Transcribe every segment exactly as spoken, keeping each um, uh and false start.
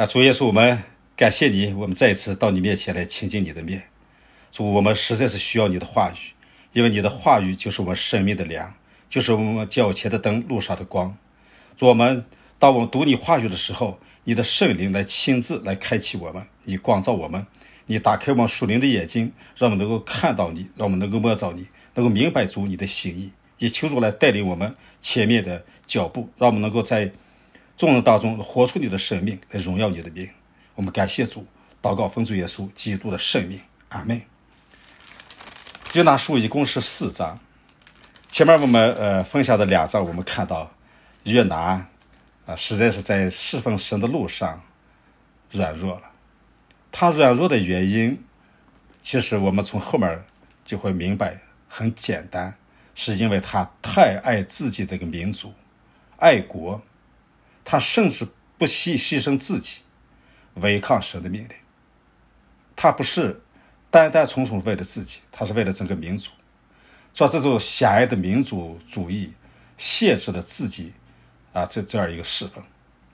啊，主耶稣，我们感谢你，我们再一次到你面前来亲近你的面。主，我们实在是需要你的话语，因为你的话语就是我们生命的粮，就是我们脚前的灯，路上的光。主，我们当我们读你话语的时候，你的圣灵来亲自来开启我们，你光照我们，你打开我们属灵的眼睛，让我们能够看到你，让我们能够摸着你，能够明白主你的心意。也求主来带领我们前面的脚步，让我们能够在众人当中活出你的生命，来荣耀你的名。我们感谢主，祷告奉主耶稣基督的圣名，阿们。约拿书一共是四章，前面我们呃分享的两章，我们看到约拿啊、呃、实在是在侍奉神的路上软弱了。他软弱的原因，其实我们从后面就会明白，很简单，是因为他太爱自己的一个民族，爱国，他甚至不惜牺牲自己，违抗神的命令。他不是单单纯纯为了自己，他是为了整个民族。说这种狭隘的民族主义限制了自己啊，这这样一个侍奉。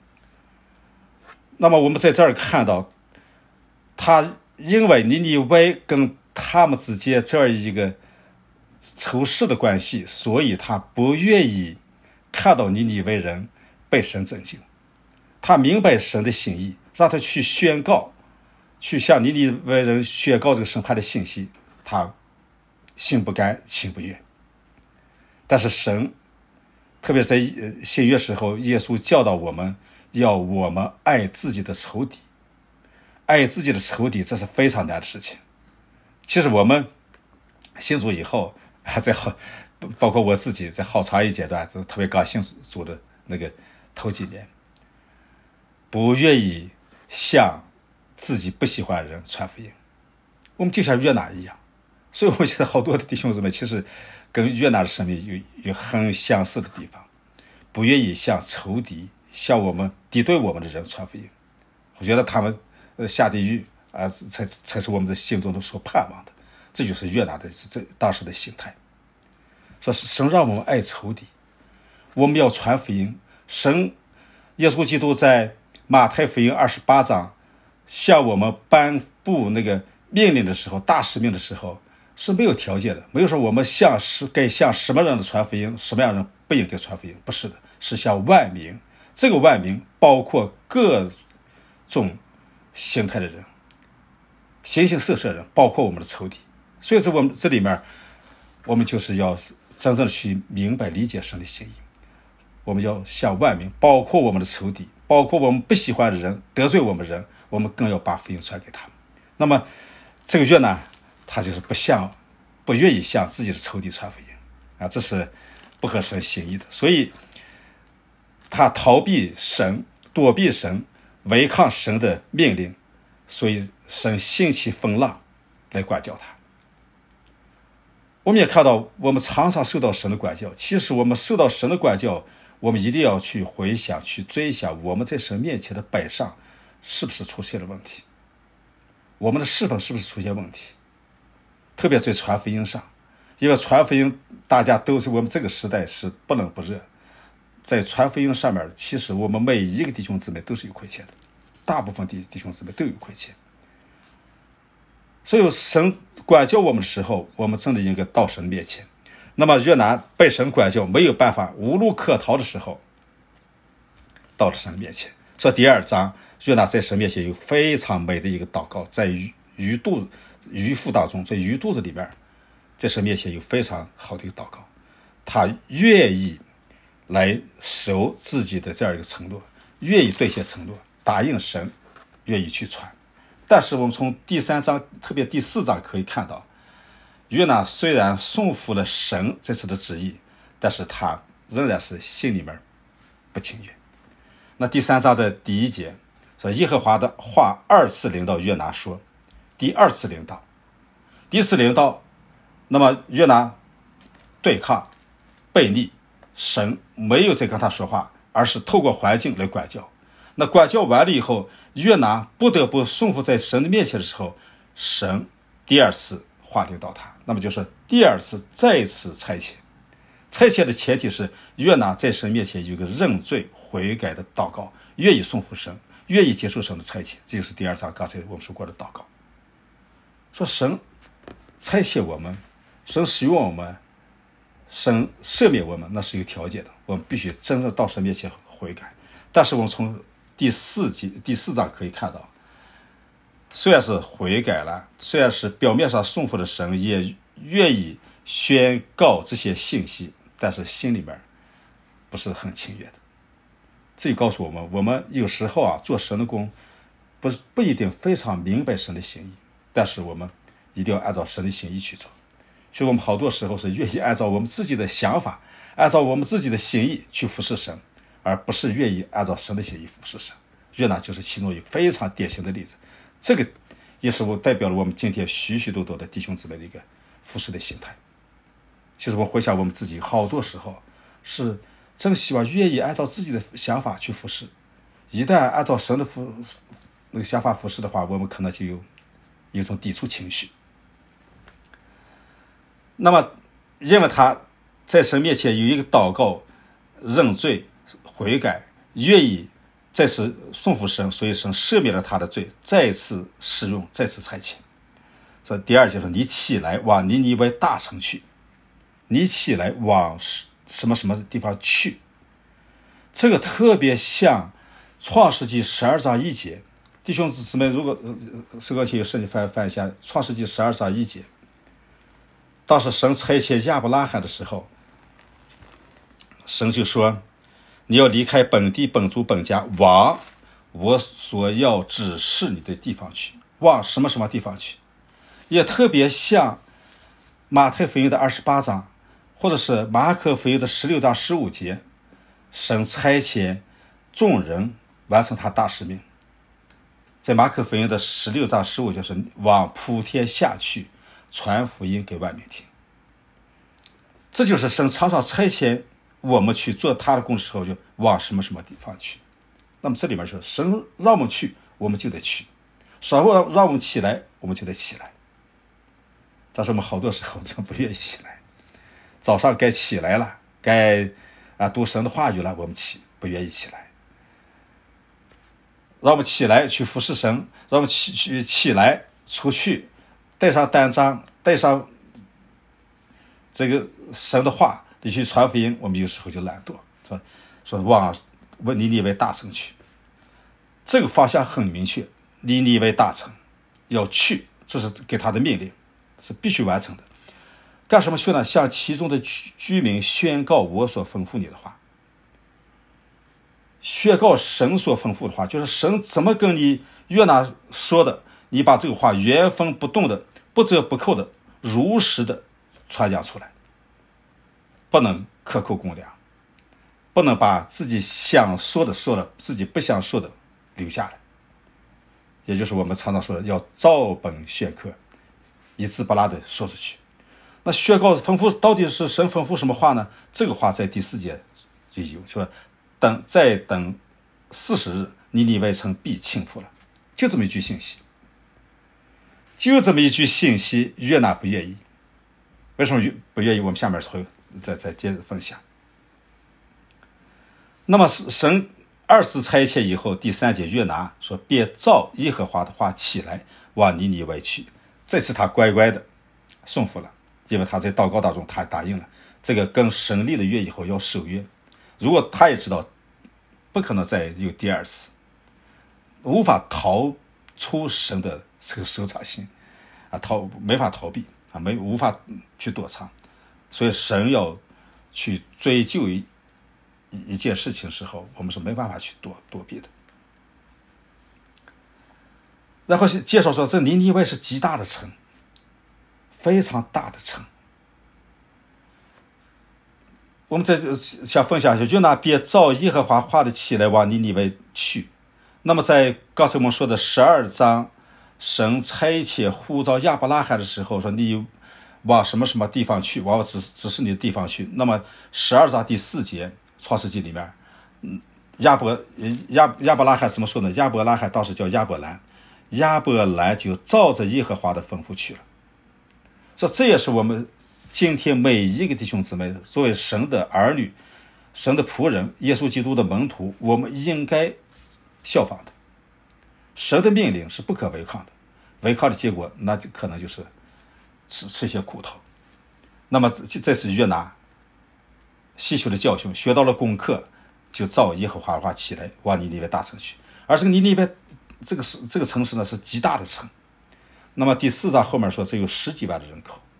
那么我们在这儿看到，他因为尼尼微跟他们之间这样一个仇视的关系，所以他不愿意看到尼尼微人被神拯救。他明白神的心意，让他去宣告，去向尼尼微人宣告这个审判的信息，他心不甘情不愿。但是神特别在新约时候，耶稣教导我们要我们爱自己的仇敌。爱自己的仇敌，这是非常难的事情。其实我们信主以后，在好包括我自己在好长一阶段，特别刚信主的那个头几年，不愿意向自己不喜欢的人传福音。我们就像约拿一样，所以我们现在好多的弟兄姊妹其实跟约拿的生命有有很相似的地方，不愿意向仇敌，向我们敌对我们的人传福音。我觉得他们下地狱啊，才才是我们的心中的所盼望的。这就是约拿的这当时的心态。说神让我们爱仇敌，我们要传福音。神耶稣基督在马太福音二十八章向我们颁布那个命令的时候，大使命的时候是没有条件的，没有说我们向是该向什么人的传福音，什么样的人不应该传福音，不是的，是向万民。这个万民包括各种形态的人，形形色色的人，包括我们的仇敌。所以说我们这里面我们就是要真正的去明白理解神的心意。我们要向万民，包括我们的仇敌，包括我们不喜欢的人，得罪我们的人，我们更要把福音传给他们。那么这个约拿他就是不向不愿意向自己的仇敌传福音啊，这是不合神心意的。所以他逃避神，躲避神，违抗神的命令，所以神兴起风浪来管教他。我们也看到，我们常常受到神的管教。其实我们受到神的管教，我们一定要去回想，去追想我们在神面前的摆上是不是出现了问题，我们的侍奉是不是出现问题。特别在传福音上，因为传福音大家都是我们这个时代是不冷不热，在传福音上面，其实我们每一个弟兄姊妹都是有亏欠的，大部分弟弟兄姊妹都有亏欠。所以神管教我们的时候，我们真的应该到神面前。那么约拿被神管教，没有办法，无路可逃的时候，到了神面前。说第二章，约拿在神面前有非常美的一个祷告，在鱼鱼肚鱼腹当中，在鱼肚子里面，在神面前有非常好的一个祷告。他愿意来守自己的这样一个承诺，愿意兑现承诺，答应神，愿意去传。但是我们从第三章，特别第四章可以看到，约拿虽然顺服了神这次的旨意，但是他仍然是心里面不情愿。那第三章的第一节说，耶和华的话二次临到约拿说，第二次临到，第一次临到，那么约拿对抗背逆，神没有再跟他说话，而是透过环境来管教。那管教完了以后，约拿不得不顺服在神的面前的时候，神第二次话临到他，那么就是第二次再次差遣。差遣的前提是约拿在神面前有个认罪悔改的祷告，愿意顺服神， 愿意接受神的差遣，这就是第二章刚才我们说过的祷告。说神差遣我们，神使用我们，神赦免我们，那是有条件的，我们必须真正到神面前悔改。但是我们从第四节第四章可以看到，虽然是悔改了，虽然是表面上顺服的神，也愿意宣告这些信息，但是心里面不是很情愿的。这告诉我们，我们有时候啊做神的工，不是不一定非常明白神的心意，但是我们一定要按照神的心意去做。其实我们好多时候是愿意按照我们自己的想法，按照我们自己的心意去服侍神，而不是愿意按照神的心意服侍神。约拿就是其中一个非常典型的例子。这个也是我代表了我们今天许许多多的弟兄姊妹的一个服侍的心态。其实我回想我们自己，好多时候是真希望愿意按照自己的想法去服侍，一旦按照神的服那个想法服侍的话，我们可能就有一种抵触情绪。那么因为他在神面前有一个祷告、认罪、悔改，愿意再次顺服神，所以神赦免了他的罪，再次使用，再次差遣。所以第二就是你起来往尼尼微大城去，你起来往什么什么地方去。这个特别像创世纪十二章一节，弟兄姊妹，如果手高气有圣经翻翻一下创世纪十二章一节，当时神差遣亚伯拉罕的时候，神就说你要离开本地本族本家，往我所要指示你的地方去。往什么什么地方去，也特别像马太福音的二十八章，或者是马可福音的十六章十五节，神差遣众人完成他大使命。在马可福音的十六章十五节是往普天下去，传福音给万民听。这就是神常常差遣我们去做他的工作时候，就往什么什么地方去。那么这里面就是神让我们去，我们就得去；神让我们起来，我们就得起来。但是我们好多时候真不愿意起来。早上该起来了，该啊读神的话语了，我们起不愿意起来。让我们起来去服侍神，让我们起去起来出去，带上单张，带上这个神的话，你去传福音，我们有时候就懒惰，说说往尼尼微大城去。这个方向很明确，尼尼微大城要去，这是给他的命令，是必须完成的。干什么去呢？向其中的居民宣告我所吩咐你的话。宣告神所吩咐的话，就是神怎么跟你约拿说的，你把这个话原封不动的、不折不扣的、如实的传讲出来，不能克扣公粮，不能把自己想说的说了，自己不想说的留下来。也就是我们常常说的，要照本宣科，一字不落的说出去。那宣告吩咐到底是神吩咐什么话呢？这个话在第四节就有，说等再等四十日，尼尼微城必倾覆了。就这么一句信息，就这么一句信息，约拿不愿意。为什么不愿意？我们下面会再再接着分享。那么神二次差遣以后，第三节约拿说：“别照耶和华的话起来，往尼尼微去。”这次他乖乖的顺服了，因为他在祷告当中他答应了这个跟神立了约以后要守约。如果他也知道不可能再有第二次，无法逃出神的这个手掌心啊，逃没法逃避啊，没无法去躲藏，所以神要去追究一一件事情的时候，我们是没办法去躲躲避的。然后介绍说，这尼尼微是极大的城，非常大的城。我们再想分享一下，就拿别照耶和华话的起来往尼尼微去。那么在刚才我们说的十二章，神差遣呼召亚伯拉罕的时候说，你往什么什么地方去，往我指指示你的地方去。那么十二章第四节创世纪里面，亚伯亚亚伯拉罕怎么说呢？亚伯拉罕当时叫亚伯兰，亚伯兰就照着耶和华的吩咐去了。说这也是我们今天每一个弟兄姊妹作为神的儿女、神的仆人、耶稣基督的门徒，我们应该效仿的。 神的命令是不可违抗的，违抗的结果那就可能就是吃吃些苦头。那么这这是约拿吸取了教训，学到了功课，就照耶和华的话起来，往尼尼微大城去。而这个尼尼微这个是这个城市呢，是极大的城。那么第四章后面说，这有十几万的人口。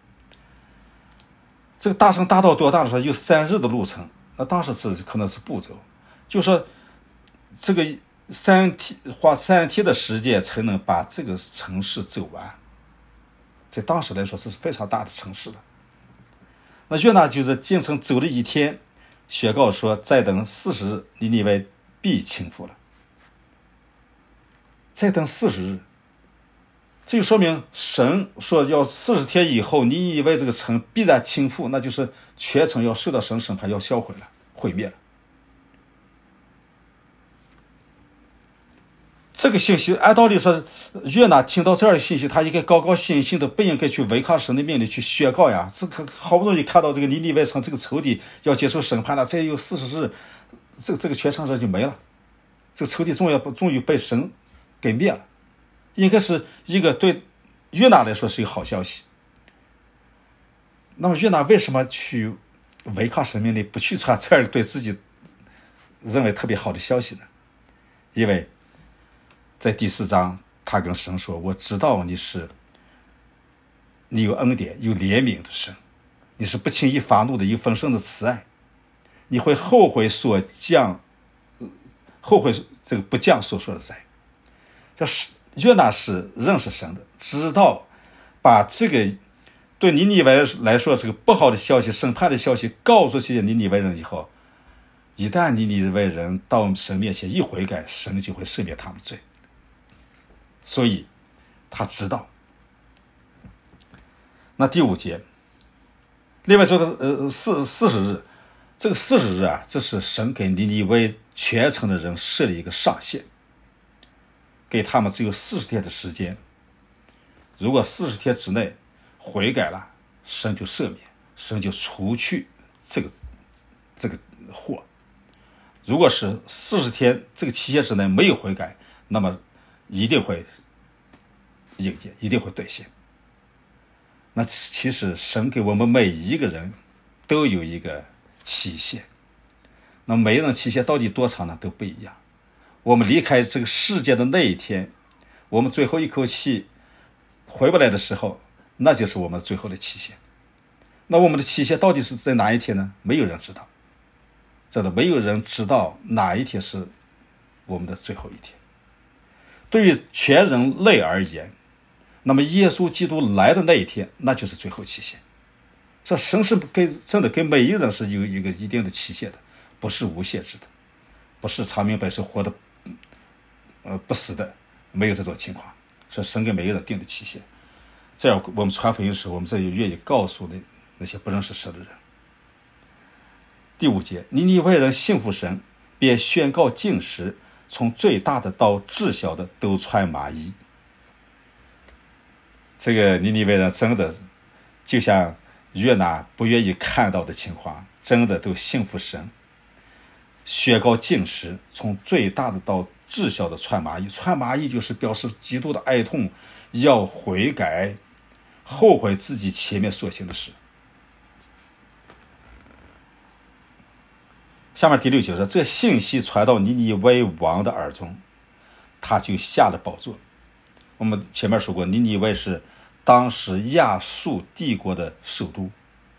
这个大城大到多大的时候，有三日的路程。那当时是可能是步骤，就说这个三天花三天的时间才能把这个城市走完。在当时来说，这是非常大的城市了。那约拿就是进城走了一天，宣告说再等四十日，尼尼微必倾覆了。再等四十日，这就说明神说要四十天以后，尼尼微这个城必然倾覆，那就是全城要受到神审判，要销毁了，毁灭了。这个信息按道理说，约拿听到这样的信息，他应该高高兴兴的，不应该去违抗神的命令去宣告呀。这个好不容易看到这个尼尼微城这个仇敌要接受审判了，再有四十日，这个这个全城人就没了，这个仇敌终于终于被神给灭了，应该是一个对约拿来说是一个好消息。那么约拿为什么去违抗神命令，不去传这样对自己认为特别好的消息呢？因为在第四章他跟神说，我知道你是你有恩典有怜悯的神，你是不轻易发怒的，有丰盛的慈爱，你会后悔所降后悔这个不降所说的灾。这是约拿是认识神的，知道把这个对尼尼微来说这个不好的消息审判的消息告诉这些尼尼微人以后，一旦尼尼微人到神面前一悔改，神就会赦免他们罪。所以他知道。那第五节，另外这个呃四四十日，这个四十日啊，这是神给尼尼微全城的人设立一个上限，给他们只有四十天的时间。如果四十天之内悔改了，神就赦免，神就除去这个这个祸。如果是四十天这个期限之内没有悔改，那么一定会应验，一定会兑现。那其实神给我们每一个人都有一个期限，那每一人期限到底多长呢？都不一样。我们离开这个世界的那一天，我们最后一口气回不来的时候，那就是我们最后的期限。那我们的期限到底是在哪一天呢？没有人知道，真的没有人知道哪一天是我们的最后一天。对于全人类而言，那么耶稣基督来的那一天，那就是最后期限。这神是给真的给每一个人是有一个一定的期限的，不是无限制的，不是长命百岁活的呃不死的，没有这种情况。所以神给每个人定的期限。这样我们传福音的时候，我们这也愿意告诉那那些不认识神的人。第五节，尼尼微人信服神，便宣告禁食，从最大的到至小的都穿麻衣。这个尼尼微人真的就像约拿不愿意看到的情况，真的都信服神，宣告禁食，从最大的到至小的穿麻衣。穿麻衣就是表示极度的哀痛，要悔改，后悔自己前面所行的事。下面第六节说，这信息传到尼尼微王的耳中，他就下了宝座。我们前面说过，尼尼微是当时亚述帝国的首都。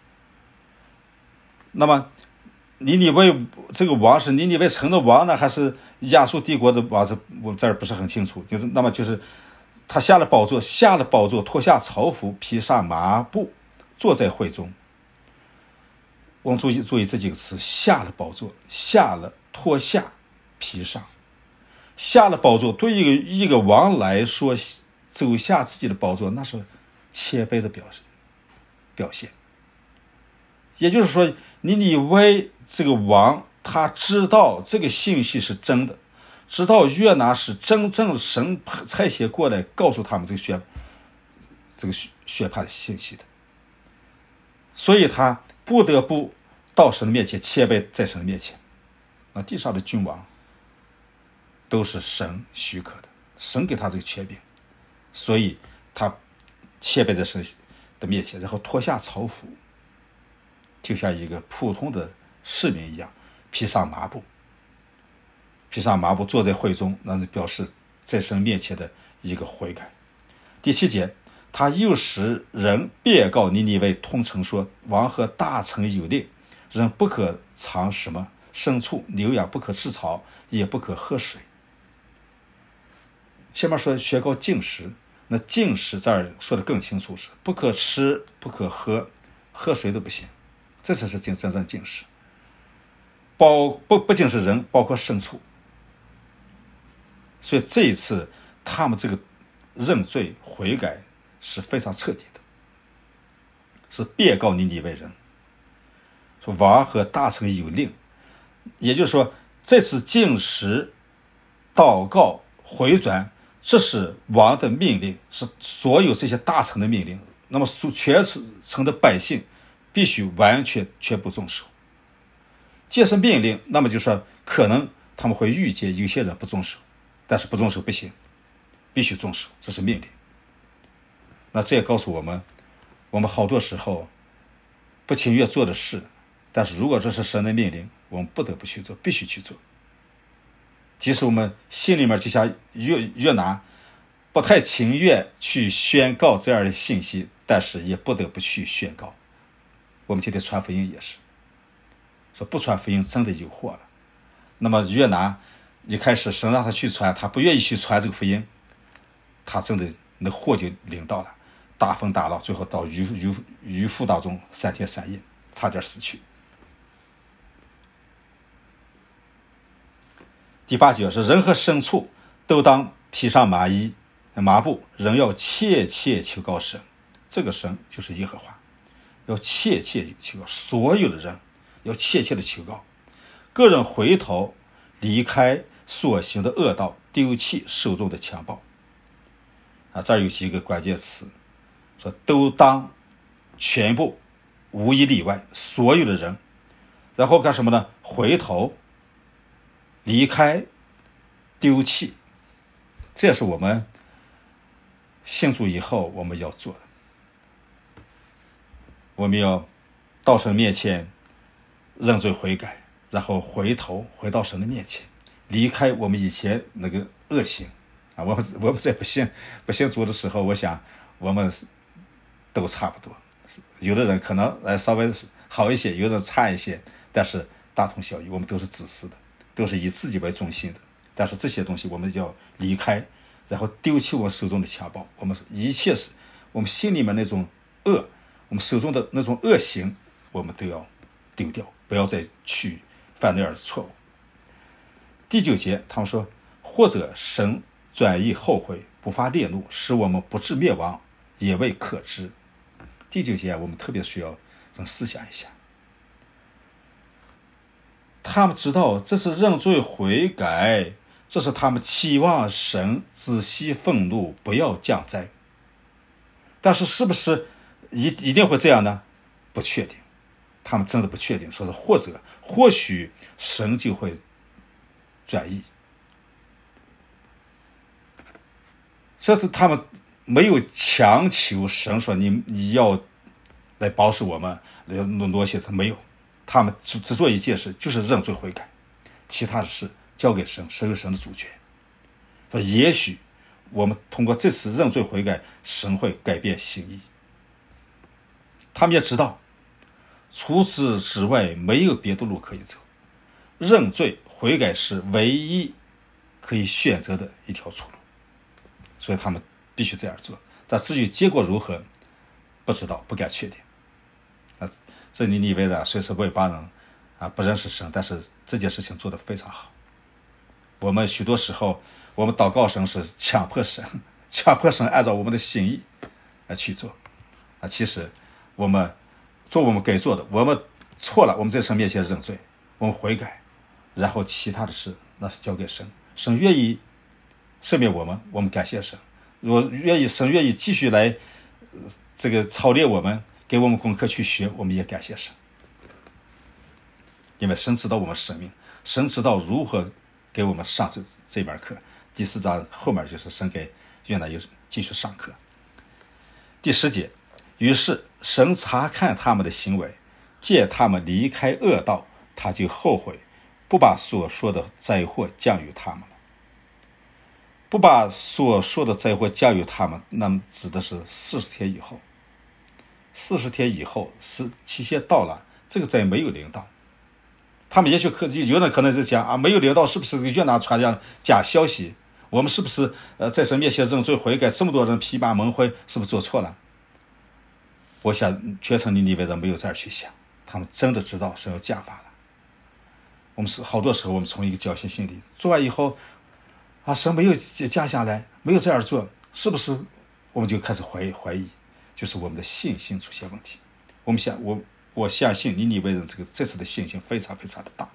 那么尼尼微这个王是尼尼微城的王呢，还是亚述帝国的王？这我这儿不是很清楚。就是那么就是他下了宝座，下了宝座，脱下朝服，披上麻布，坐在会中。我们注意注意这几个词：下了宝座，下了，脱下，披上。下了宝座，对一个一个王来说，走下自己的宝座，那是谦卑的表示表现。也就是说，尼尼微这个王，他知道这个信息是真的，知道约拿是真正神差遣过来告诉他们这个宣这个宣判的信息的，所以他不得不到神的面前，谦卑在神的面前。那地上的君王都是神许可的， 神给他这个权柄，所以他谦卑在神的面前，然后脱下朝服，就像一个普通的市民一样，披上麻布，披上麻布坐在会中，那是表示在神面前的一个悔改。第七节，他又使人便告尼尼微通城说，王和大臣有令，人不可尝什么牲畜牛羊，不可吃草，也不可喝水。前面说宣告禁食，那禁食这儿说的更清楚，是不可吃不可喝，喝水都不行，这才是真正禁食。包不不仅是人，包括牲畜。所以这一次他们这个认罪悔改是非常彻底的，是便告尼尼微人，说王和大臣有令，也就是说这次禁食祷告回转，这是王的命令，是所有这些大臣的命令，那么全城的百姓必须完全全部遵守。既是命令，那么就说可能他们会预见有些人不遵守，但是不遵守不行，必须遵守，这是命令。那这也告诉我们，我们好多时候不情愿做的事，但是如果这是神的命令，我们不得不去做，必须去做。即使我们心里面就像约约拿不太情愿去宣告这样的信息，但是也不得不去宣告。我们今天传福音也是说，不传福音真的有祸了。那么约拿一开始神让他去传，他不愿意去传这个福音，他真的那祸就临到了，大风大浪，最后到渔渔渔夫当中三天三夜，差点死去。第八节是人和牲畜都当披上麻衣麻布，人要切切求告神，这个神就是耶和华，要切切求告，所有的人要切切的求告，个人回头离开所行的恶道，丢弃手中的强暴。啊，这儿有几个关键词，说都当，全部无一例外，所有的人，然后干什么呢？回头离开丢弃，这是我们信主以后我们要做的。我们要到神面前认罪悔改，然后回头回到神的面前，离开我们以前那个恶行啊。我们我们在不信不信主的时候，我想我们都差不多，有的人可能呃稍微好一些，有的人差一些，但是大同小异，我们都是自私的，都是以自己为中心的。但是这些东西我们要离开，然后丢弃我们手中的强暴，我们一切是我们心里面那种恶，我们手中的那种恶行，我们都要丢掉，不要再去犯那样的错误。第九节他们说，或者神转意后悔，不发烈怒，使我们不致灭亡，也未可知。第九节我们特别需要这思想一下，他们知道这是认罪悔改，这是他们期望神仔细愤怒，不要降灾。但是是不是一一定会这样呢？不确定，他们真的不确定，说是或者或许神就会转意，所以他们没有强求神说你你要来保守我们，来挪些，他没有，他们只只做一件事，就是认罪悔改，其他的事交给神，神有神的主权。说也许我们通过这次认罪悔改，神会改变心意。他们也知道除此之外没有别的路可以走，认罪悔改是唯一可以选择的一条出路，所以他们必须这样做。但至于结果如何，不知道，不敢确定。啊，这尼尼微人虽是外邦人啊，不认识神，但是这件事情做得非常好。我们许多时候我们祷告神是强迫神强迫神按照我们的心意来去做啊。其实我们做我们该做的，我们错了，我们在神面前认罪，我们悔改，然后其他的事那是交给神，神愿意赦免我们，我们感谢神。如果愿意神愿意继续来、呃、这个操练我们，给我们功课去学，我们也感谢神。因为神知道我们生命，神知道如何给我们上这这门课， 第四章后面就是神给约拿又继续上课。第十节，于是神察看他们的行为，见他们离开恶道，他就后悔，不把所说的灾祸降于他们了。不把所说的灾祸降于他们，那么指的是四十天以后。四十天以后是期限到了，这个灾没有临到。他们也许可有人可能在讲啊，没有临到，是不是越南传讲假消息？我们是不是呃在神面前认罪悔改？这么多人披麻蒙灰，是不是做错了？我想全城尼尼微人没有这样去想，他们真的知道神要降罚了。我们是好多时候我们从一个侥幸心理做完以后啊，神没有降下来，没有这样做，是不是我们就开始怀疑怀疑？就是我们的信心出现问题。我们想我我相信尼尼微人这个这次的信心非常非常的大。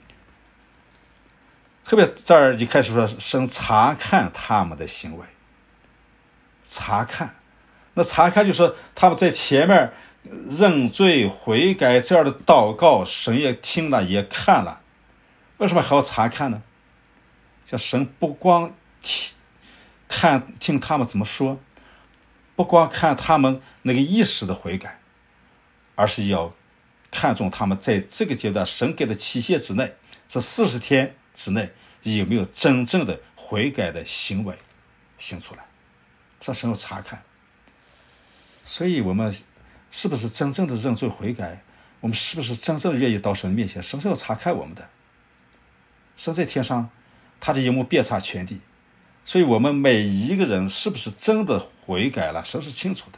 特别这儿一开始说神察看他们的行为，察看，那察看就是说他们在前面认罪悔改这样的祷告，神也听了也看了，为什么还要察看呢？像神不光听看听他们怎么说，不光看他们那个意识的悔改，而是要看重他们在这个阶段神给的期限之内，这四十天之内有没有真正的悔改的行为行出来，这神要查看。所以我们是不是真正的认罪悔改，我们是不是真正愿意到神面前，神是要查看我们的。神在天上，他的荧幕遍察全地，所以我们每一个人是不是真的悔改了，神是清楚的。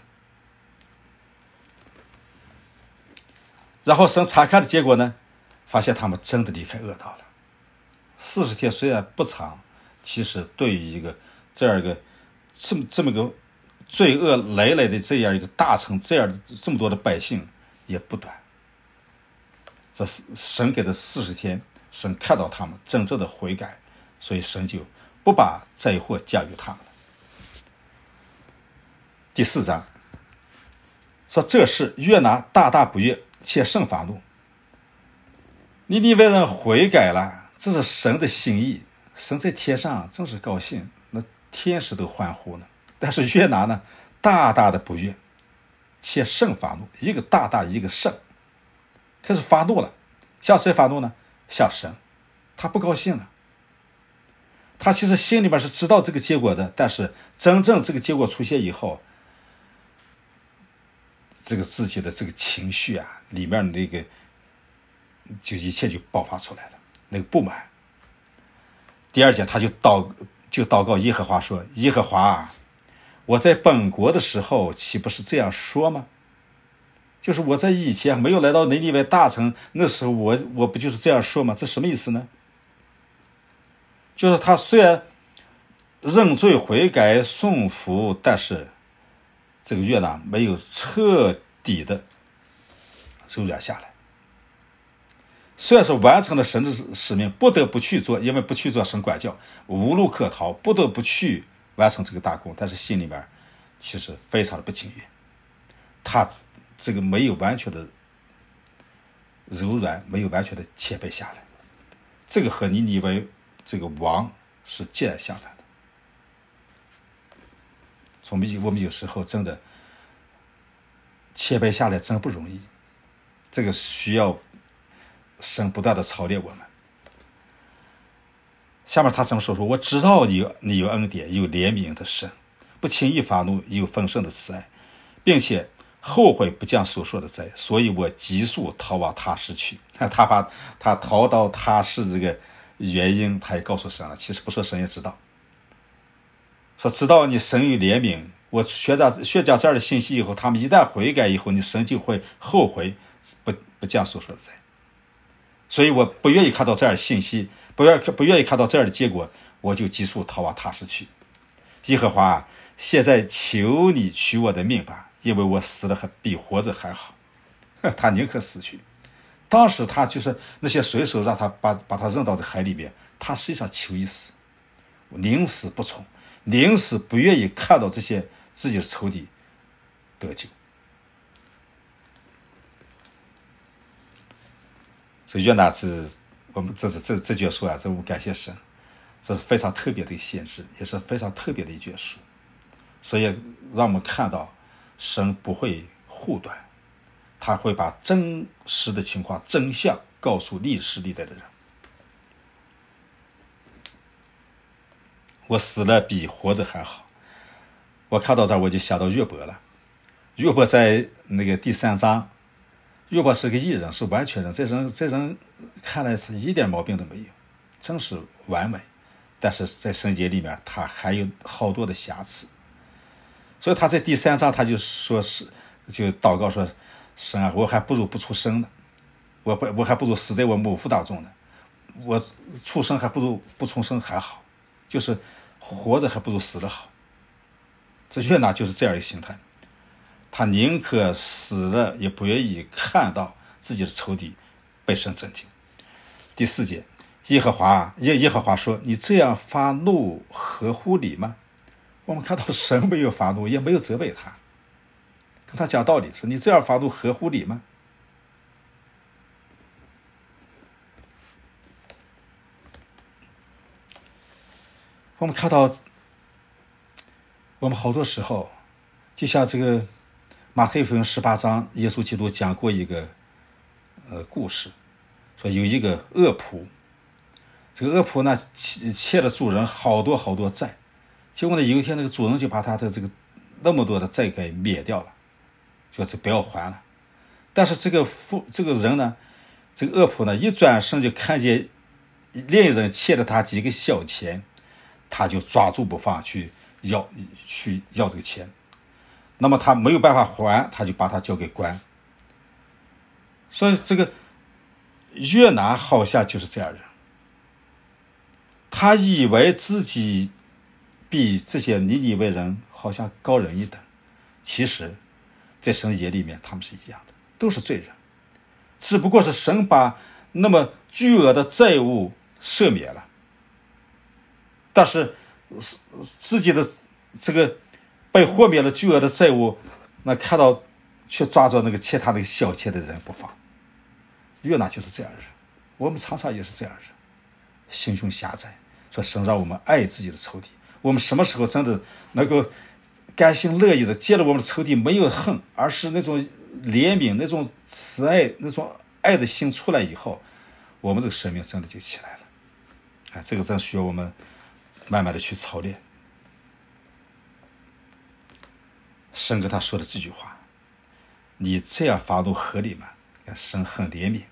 然后神查看的结果呢，发现他们真的离开恶道了。四十天虽然不长，其实对于一个这样一个这么这么个罪恶累累的这样一个大城，这样的这么多的百姓也不短。这神给的四十天，神看到他们真正的悔改，所以神就不把灾祸降于他们了。第四章说，这事约拿大大不悦，且甚发怒。尼尼微人悔改了，这是神的心意，神在天上真是高兴，那天使都欢呼呢。但是约拿呢，大大的不悦，且甚发怒，一个大大一个甚，开始发怒了。向谁发怒呢？向神。他不高兴了。他其实心里面是知道这个结果的，但是真正这个结果出现以后，这个自己的这个情绪啊，里面的那个就一切就爆发出来了，那个不满。第二节他就祷就祷告耶和华说，耶和华啊，我在本国的时候岂不是这样说吗？就是我在以前没有来到尼尼微大城，那时候我我不就是这样说吗？这什么意思呢？就是他虽然认罪悔改顺服，但是这个约拿没有彻底的柔软下来。虽然是完成了神的使命，不得不去做，因为不去做神管教，无路可逃，不得不去完成这个大功，但是心里面其实非常的不情愿。他这个没有完全的柔软，没有完全的谦卑下来，这个和尼尼微这个王是截然相反的。我们我们有时候真的谦卑下来真不容易，这个需要神不断的操练我们。下面他这么说说，我知道你你有恩典，有怜悯的神，不轻易发怒，有丰盛的慈爱，并且后悔不降所说的灾，所以我急速逃往他施去。他把他逃到他施这个原因他也告诉神了，其实不说神也知道，说知道你神有怜悯，我宣讲宣讲这样的信息以后，他们一旦悔改以后，你神就会后悔不不降所说的灾。所以我不愿意看到这样的信息，不愿不愿意看到这样的结果，我就急速逃往他施去。耶和华，现在求你取我的命吧，因为我死了还比活着还好。他宁可死去。当时他就是那些水手让他把把他扔到这海里面，他实际上求一死，宁死不从，宁死不愿意看到这些自己的仇敌得救。这约拿这我们这是这这句说啊，这我们感谢神， 这是非常特别的一个限制，也是非常特别的一卷书。所以让我们看到神不会护短，他会把真实的情况真相告诉历史历代的人。我死了比活着还好。我看到这儿我就想到约伯了。约伯在那个第三章，约伯是个义人，是完全人，这人这人看来是一点毛病都没有，真是完美。但是在圣经里面他还有好多的瑕疵，所以他在第三章他就说是就祷告说，神啊，我还不如不出生呢，我不我还不如死在我母腹当中呢，我出生还不如不重生还好，就是活着还不如死得好。这约拿就是这样一个心态，他宁可死了也不愿意看到自己的仇敌被神震惊。第四节，耶和华耶耶和华说，你这样发怒合乎理吗？我们看到神没有发怒，也没有责备他，跟他讲道理，说你这样发怒合乎理吗？我们看到我们好多时候就像这个马太福音十八章，耶稣基督讲过一个呃故事，说有一个恶仆，这个恶仆呢欠了主人好多好多债，结果呢有一天那个主人就把他的这个那么多的债给免掉了，就是不要还了。但是这个富这个人呢，这个恶仆呢一转身就看见另一人欠了他几个小钱，他就抓住不放去要去要这个钱，那么他没有办法还，他就把他交给官。所以这个约拿好像就是这样人，他以为自己比这些尼尼微人好像高人一等，其实在神眼里面他们是一样的，都是罪人，只不过是神把那么巨额的债务赦免了，但是自己的这个被豁免了巨额的债务，那看到却抓住那个欠他那个小钱的人不放。约拿就是这样的人，我们常常也是这样的人，心胸狭窄，说神让我们爱自己的仇敌。我们什么时候真的能够甘心乐意的接了我们的仇敌，没有恨，而是那种怜悯，那种慈爱，那种爱的心出来以后，我们这个生命真的就起来了。哎，这个真需要我们慢慢的去操练。神跟他说的这句话，你这样发怒合理吗？神很怜悯。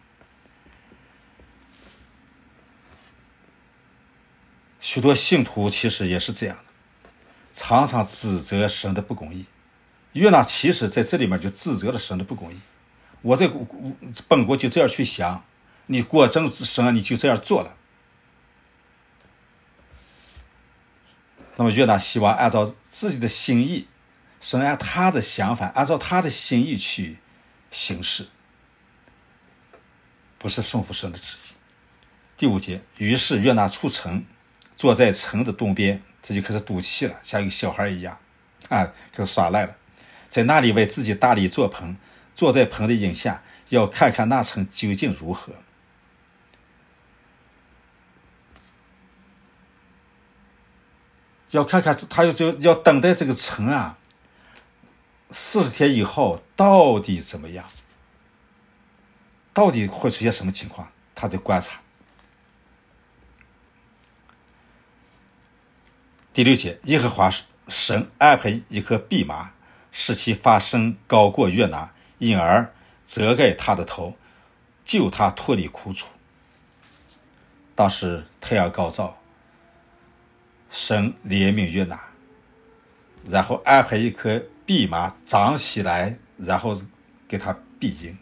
许多信徒其实也是这样的，常常指责神的不公义。约拿其实在这里面就指责了神的不公义，我在本国就这样去想，你果真神你就这样做了。那么约拿希望按照自己的心意，神按他的想法，按照他的心意去行事，不是顺服神的旨意。第五节，于是约拿出城，坐在城的东边，这就开始赌气了，像一个小孩一样啊，开始耍赖了。在那里为自己搭了一座棚，坐在棚的影下，要看看那城究竟如何。要看看他就要等待这个城啊，四十天以后到底怎么样，到底会出现什么情况，他在观察。第六节，耶和华神安排一颗蓖麻，使其发声高过约拿，因而遮盖他的头，救他脱离苦楚。当时太阳高照，神怜悯约拿，然后安排一颗蓖麻长起来，然后给他庇荫。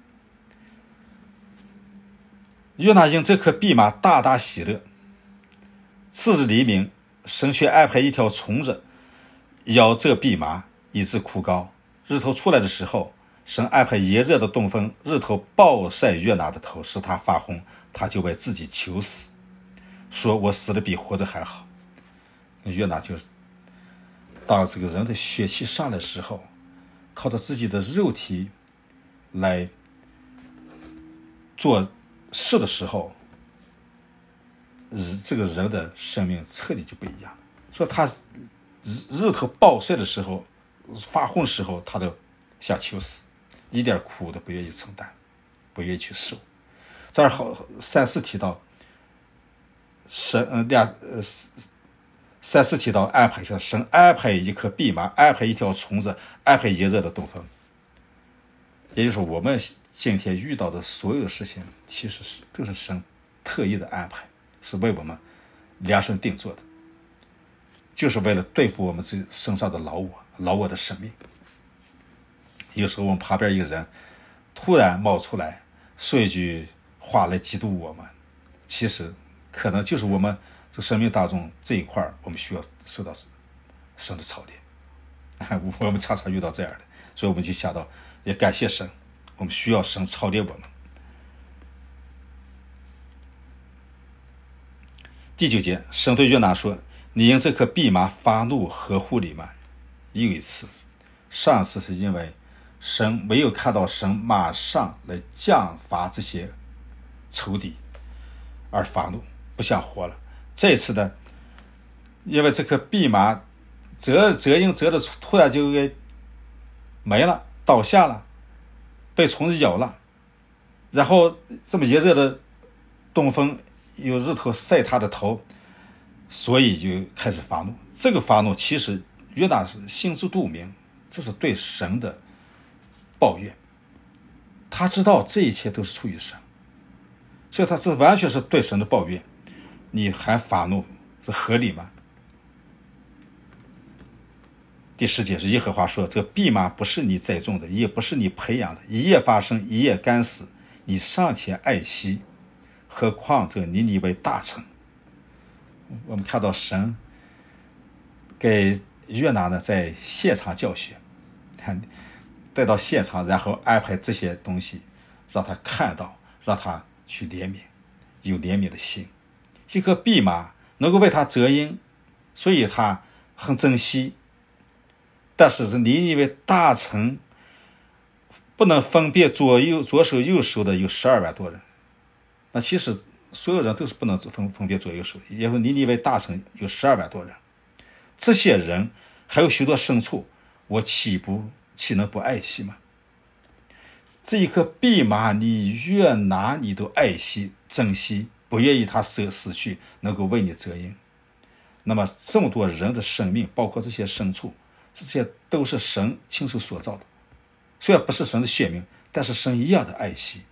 约拿因这颗蓖麻大大喜乐。次日黎明，神却安排一条虫子咬这蓖麻，以致枯槁。日头出来的时候，神安排炎热的东风，日头暴晒约拿的头，使他发红，他就为自己求死，说我死了比活着还好。约拿就是当这个人的血气上来的时候，靠着自己的肉体来做事的时候， 日这个人的生命彻底就不一样。说他日日头暴晒的时候，发红的时候，他都想求死，一点苦都不愿意承担，不愿意去受。这儿好三四提到神嗯两呃三四提到安排说神安排一颗蓖麻，安排一条虫子，安排炎热的东风。也就是说，我们今天遇到的所有的事情，其实是都是神特意的安排，是为我们量身定做的，就是为了对付我们自己身上的老我，老我的生命。有时候我们旁边一个人突然冒出来说一句话来嫉妒我们，其实可能就是我们这生命当中这一块我们需要受到神的操练。我们常常遇到这样的，所以我们就想到也感谢神，我们需要神操练我们。第九节，神对约拿说：你因这颗蓖麻发怒合乎你吗？又一次，上次是因为神没有看到神马上来降罚这些仇敌而发怒，不想活了。这一次呢，因为这颗蓖麻折折应折的突然就给没了，倒下了，被虫子咬了，然后这么炎热的东风有日头晒他的头，所以就开始发怒。这个发怒其实约拿是心知肚明，这是对神的抱怨，他知道这一切都是出于神，所以他这完全是对神的抱怨。你还发怒，是合理吗？第十节是耶和华说：这蓖麻不是你栽种的，也不是你培养的，一夜发生，一夜干死，你尚且爱惜，何况这尼尼微大城。我们看到神给约拿呢在现场教学，看带到现场，然后安排这些东西让他看到，让他去怜悯，有怜悯的心。这颗蓖麻能够为他遮阴，所以他很珍惜。但是这尼尼微大城不能分辨左右左手右手的有十二万多人，那其实所有人都是不能分分辨左右手，也就是尼尼微大城有十二万多人，这些人还有许多牲畜，我岂不岂能不爱惜吗？这一颗蓖麻你越拿你都爱惜珍惜，不愿意他死死去，能够为你遮阴。那么这么多人的生命，包括这些牲畜，这些都是神亲手所造的，虽然不是神的血命，但是神一样的爱惜。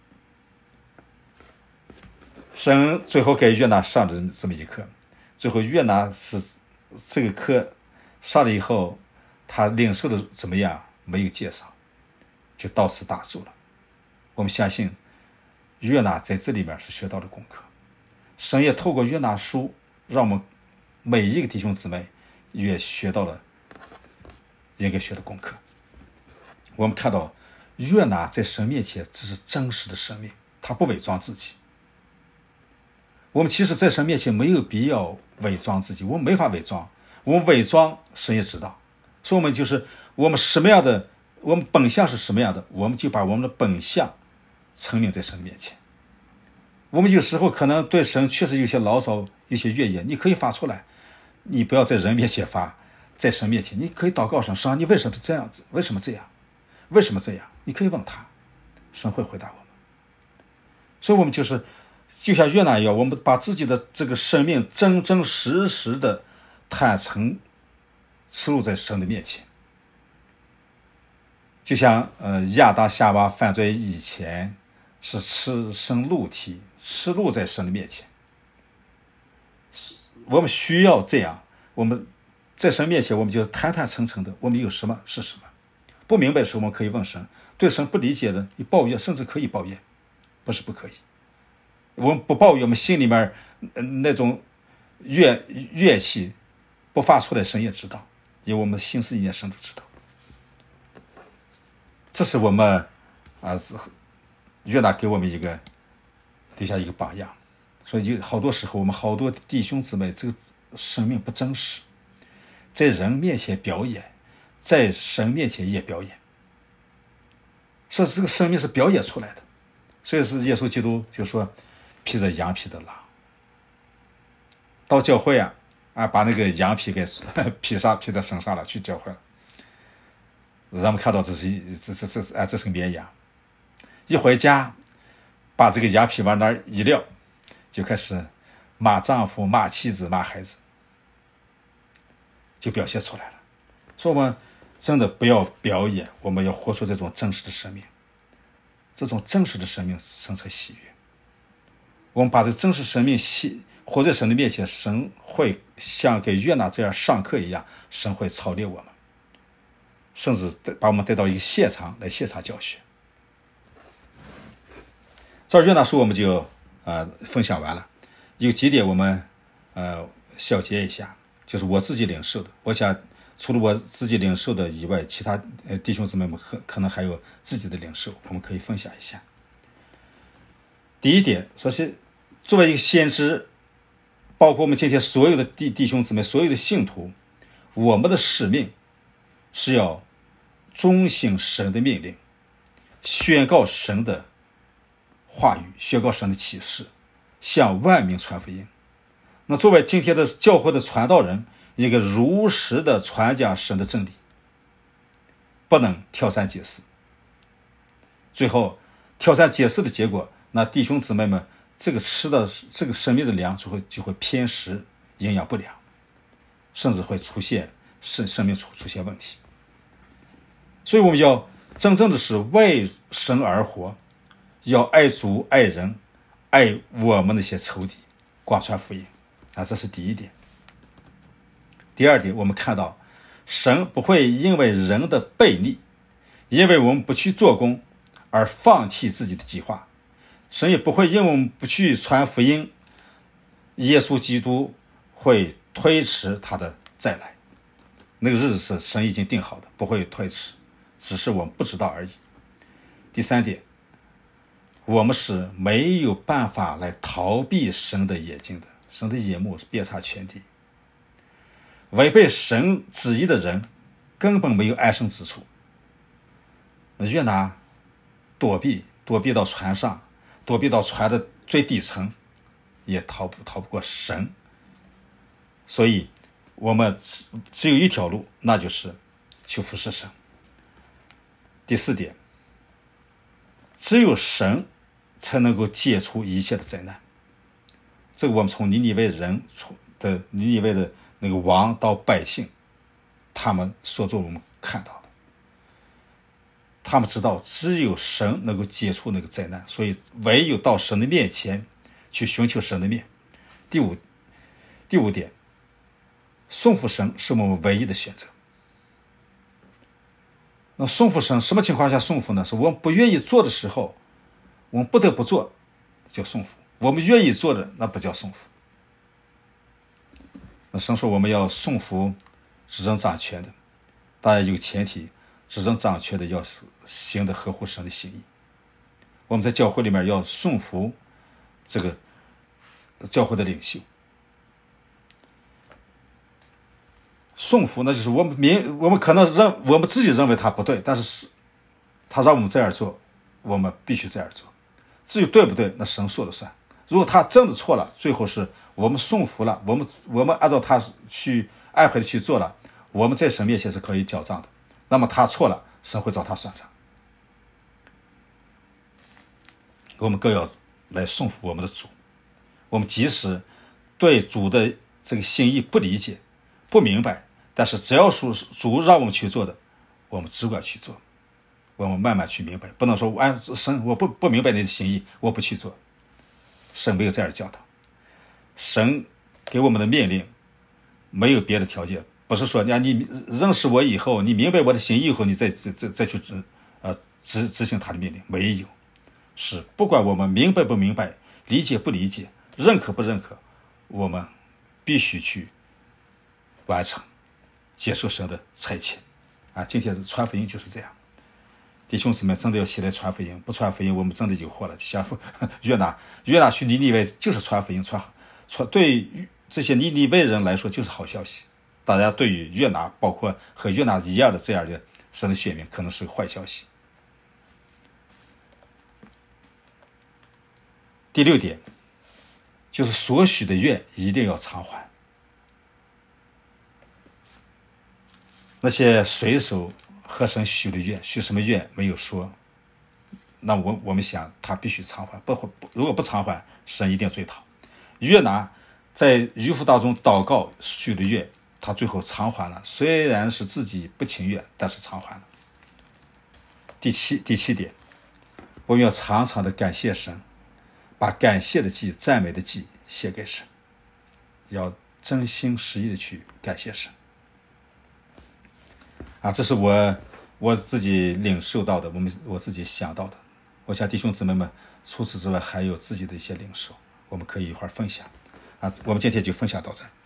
神最后给约拿上的这么一课，最后约拿是这个课上了以后，他领受的怎么样没有介绍，就到此打住了。我们相信约拿在这里面是学到了功课，神也透过约拿书让我们每一个弟兄姊妹也学到了应该学的功课。我们看到约拿在神面前这是真实的生命，他不伪装自己。我们其实在神面前没有必要伪装自己，我们没法伪装，我们伪装神也知道，所以我们就是我们什么样的，我们本相是什么样的，我们就把我们的本相陈明在神面前。我们有时候可能对神确实有些牢骚，有些怨言，你可以发出来，你不要在人面前发，在神面前你可以祷告神，神你为什么是这样子，为什么这样，为什么这样，你可以问他，神会回答我们。所以我们就是就像约拿一样，我们把自己的这个生命真真实实的坦诚赤露在神的面前。就像呃亚当夏娃犯罪以前是赤身露体，赤露在神的面前，我们需要这样，我们在神面前我们就坦坦诚诚的，我们有什么是什么，不明白的时候我们可以问神，对神不理解的你抱怨，甚至可以抱怨，不是不可以。我们不抱怨，我们心里面那种怨怨气不发出来，神也知道，因为我们的心思意念神都知道。这是我们啊，约拿给我们一个留下一个榜样。所以就好多时候我们好多弟兄姊妹这个生命不真实，在人面前表演，在神面前也表演，所以这个生命是表演出来的。所以是耶稣基督就说披着羊皮的狼， 到教会啊啊，把那个羊皮给披上披在身上了，去教会了。咱们看到这是这这这啊，这是个绵羊。一回家，把这个羊皮往那儿一撂，就开始骂丈夫、骂妻子、骂孩子，就表现出来了。说我们真的不要表演，我们要活出这种真实的生命。这种真实的生命生成喜悦。我们把这真实生命活在神的面前，神会像给约拿这样上课一样，神会操练我们，甚至把我们带到一个现场来现场教学。这约拿书我们就呃分享完了，有几点我们呃小结一下，就是我自己领受的。我想除了我自己领受的以外，其他呃弟兄姊妹们可可能还有自己的领受，我们可以分享一下。第一点，说是作为一个先知，包括我们今天所有的弟弟兄姊妹，所有的信徒，我们的使命是要遵行神的命令，宣告神的话语，宣告神的启示，向万民传福音。那作为今天的教会的传道人，一个如实的传讲神的真理，不能挑三拣四。最后挑三拣四的结果，那弟兄姊妹们这个吃的这个生命的粮就会就会偏食，营养不良，甚至会出现生生命出出现问题。所以我们要真正的是为神而活，要爱主爱人，爱我们那些仇敌，广传福音啊，这是第一点。第二点，我们看到神不会因为人的悖逆，因为我们不去做工而放弃自己的计划。神也不会因为我们不去传福音，耶稣基督会推迟他的再来。那个日子是神已经定好的，不会推迟，只是我们不知道而已。第三点，我们是没有办法来逃避神的眼睛的，神的眼目是遍察全地。违背神旨意的人根本没有安身之处。那约拿躲避躲避到船上，躲避到船的最底层，也逃不逃不过神。所以我们只有一条路，那就是去服侍神。第四点，只有神才能够解除一切的灾难。这个我们从尼尼微人的尼尼微的那个王到百姓，他们所做我们看到的，他们知道只有神能够解除那个灾难，所以唯有到神的面前去寻求神的面。第五第五点，顺服神是我们唯一的选择。那顺服神什么情况下顺服呢？是我们不愿意做的时候，我们不得不做，叫顺服；我们愿意做的，那不叫顺服。那神说我们要顺服执政掌权的，当然有前提，执政掌权的要行的合乎神的心意。我们在教会里面要顺服这个教会的领袖。顺服那就是我们明我们可能认我们自己认为他不对，但是他让我们这样做，我们必须这样做。至于对不对，那神说了算。如果他真的错了，最后是我们顺服了，我们我们按照他去安排的去做了，我们在神面前是可以交账的。那么他错了，神会找他算账。我们更要来顺服我们的主。我们即使对主的这个心意不理解不明白，但是只要是主让我们去做的，我们只管去做，我们慢慢去明白。不能说我按神我不不明白你的心意，我不去做。神没有这样教导，神给我们的命令没有别的条件，不是说你你认识我以后，你明白我的心意以后，你再再再再去执呃执执行他的命令，没有。是不管我们明白不明白，理解不理解，认可不认可，我们必须去完成，接受神的差遣啊！今天传福音就是这样。弟兄姊妹真的要起来传福音，不传福音我们真的就祸了。像约拿约拿去尼尼微就是传福音，传传对这些尼尼微人来说就是好消息。当然对于约拿，包括和约拿一样的这样的神的选民，可能是个坏消息。第六点， 就是所许的愿一定要偿还。那些随手和神许的愿，许什么愿没有说，那我我们想他必须偿还，不如果不偿还，神一定追讨。约拿在渔夫当中祷告许的愿，他最后偿还了，虽然是自己不情愿，但是偿还了。第七第七点，我们要常常的感谢神，把感谢的祭、赞美的祭献给神，要真心实意的去感谢神。啊，这是我我自己领受到的，我们我自己想到的。我想弟兄姊妹们，除此之外还有自己的一些领受，我们可以一会儿分享。啊，我们今天就分享到这儿。